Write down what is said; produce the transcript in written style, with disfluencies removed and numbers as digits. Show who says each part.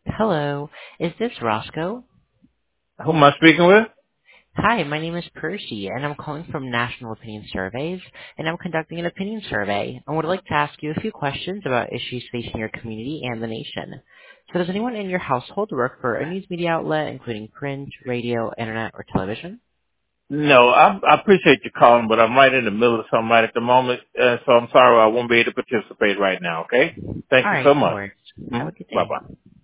Speaker 1: Hello, is this Roscoe?
Speaker 2: Who am I speaking with?
Speaker 1: Hi, my name is Percy, and I'm calling from National Opinion Surveys, and I'm conducting an opinion survey. I would like to ask you a few questions about issues facing your community and the nation. So does anyone in your household work for a news media outlet, including print, radio, internet, or television?
Speaker 2: No, I appreciate you calling, but I'm right in the middle of something right at the moment, so I'm sorry I won't be able to participate right now, okay? Thank
Speaker 1: All
Speaker 2: you
Speaker 1: right,
Speaker 2: so
Speaker 1: no
Speaker 2: much.
Speaker 1: worries. Have a good
Speaker 2: Bye-bye.
Speaker 1: day.